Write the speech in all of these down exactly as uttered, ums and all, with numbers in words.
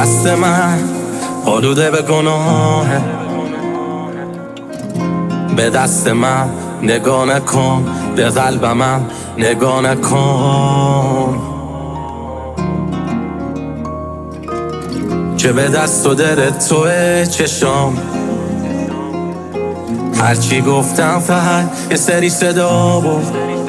دست من آلوده به گناهه، به دست من نگاه نکن، به قلبم نگاه نکن که به دست و دل توه چشام. هرچی گفتم فقط یه سری صدا بود،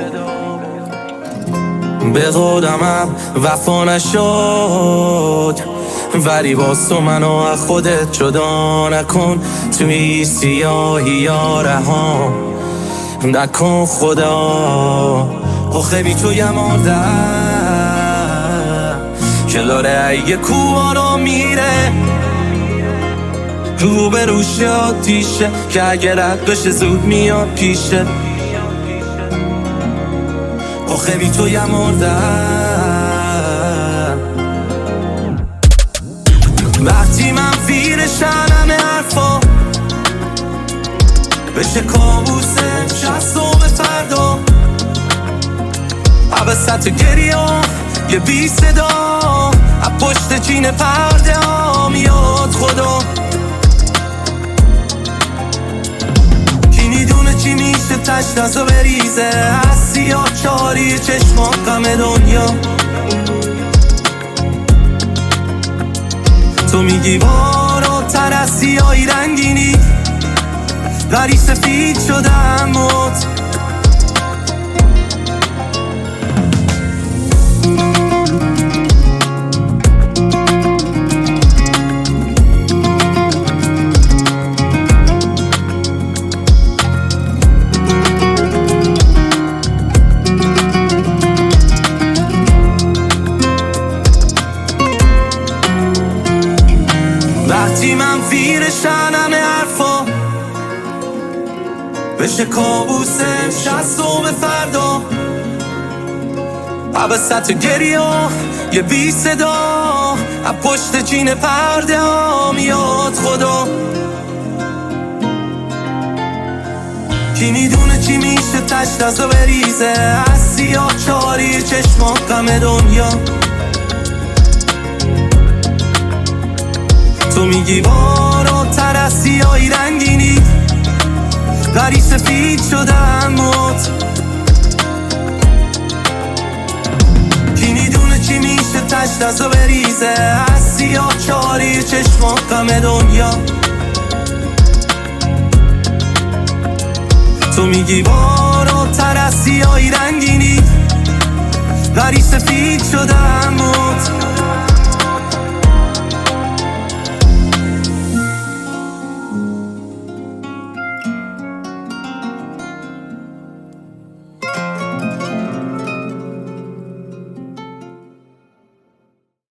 به قولمم وفا نشد، ولی باز تو منو از خودت جدا نکن. توی سیاهی یا رها نکن خدا. آخه بی تو یه مردم که لاره یه کوارا میره، رو به روش آتیشه که اگه رد بشه زود میاد پیشه. آخه بی تو یه مردم وقتی من فیرشن همه حرفا بشه کابوسه شستم فردا. عبست گریه یه بی صدا از پشت چین پرده ها میاد خدا. کی میدونه چی میشه تش نزو بریزه از سیاه چاری چشمات غم دنیا. تو میگی بالاتر از سیاهی رنگینی، ولی سفید شدم موت. وقتی من فیرشن همه حرفا بشه کابوسم شستم فردا. عبست گریه یه بی صدا از پشت چین پرده ها میاد خدا. کی میدونه چی میشه تش نزو بریزه از سیاه چاری چشمات غم دنیا. تو میگی بالاتر از سیاهی رنگینی، ولی سفید شدم موت. کی میدونه چی میشه تش نزو بریزه از سیاه چاری چشمات غم دنیا. تو میگی بالاتر از سیاهی رنگینی، ولی سفید شدم موت.